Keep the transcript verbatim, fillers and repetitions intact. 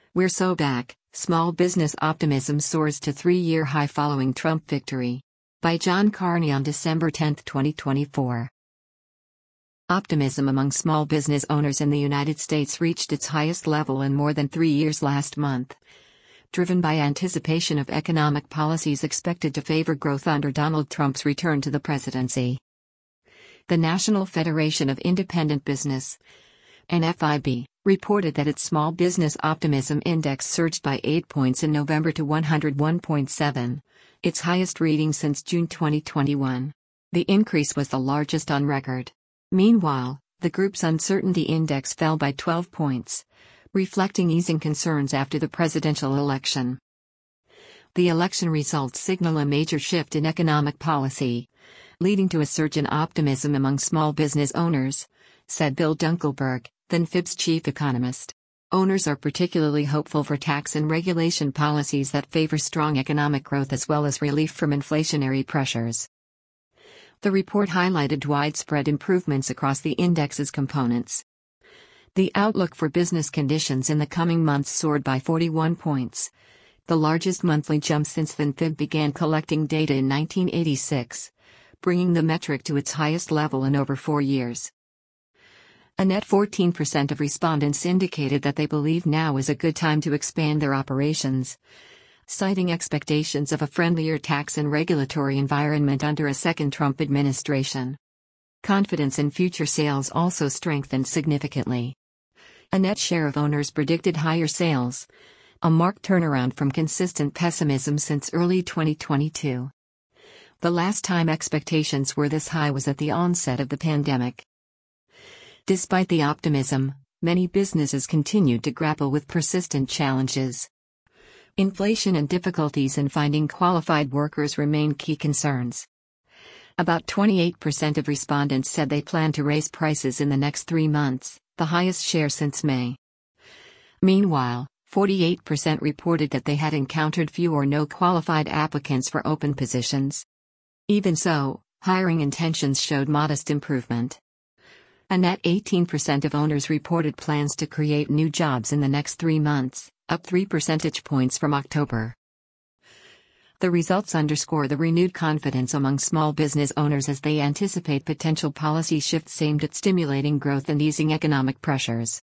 We're so back, small business optimism soars to three-year high following Trump victory. By John Carney on December tenth, twenty twenty-four. Optimism among small business owners in the United States reached its highest level in more than three years last month, driven by anticipation of economic policies expected to favor growth under Donald Trump's return to the presidency. The National Federation of Independent Business, N F I B, reported that its Small Business Optimism Index surged by eight points in November to one hundred one point seven, its highest reading since June twenty twenty-one. The increase was the largest on record. Meanwhile, the group's Uncertainty Index fell by twelve points, reflecting easing concerns after the presidential election. The election results signal a major shift in economic policy, leading to a surge in optimism among small business owners, said Bill Dunkelberg, then F I B's chief economist. Owners are particularly hopeful for tax and regulation policies that favor strong economic growth as well as relief from inflationary pressures. The report highlighted widespread improvements across the index's components. The outlook for business conditions in the coming months soared by forty-one points, the largest monthly jump since then F I B began collecting data in nineteen eighty-six, bringing the metric to its highest level in over four years. A net fourteen percent of respondents indicated that they believe now is a good time to expand their operations, citing expectations of a friendlier tax and regulatory environment under a second Trump administration. Confidence in future sales also strengthened significantly. A net share of owners predicted higher sales, a marked turnaround from consistent pessimism since early twenty twenty-two. The last time expectations were this high was at the onset of the pandemic. Despite the optimism, many businesses continued to grapple with persistent challenges. Inflation and difficulties in finding qualified workers remain key concerns. About twenty-eight percent of respondents said they plan to raise prices in the next three months, the highest share since May. Meanwhile, forty-eight percent reported that they had encountered few or no qualified applicants for open positions. Even so, hiring intentions showed modest improvement. A net eighteen percent of owners reported plans to create new jobs in the next three months, up three percentage points from October. The results underscore the renewed confidence among small business owners as they anticipate potential policy shifts aimed at stimulating growth and easing economic pressures.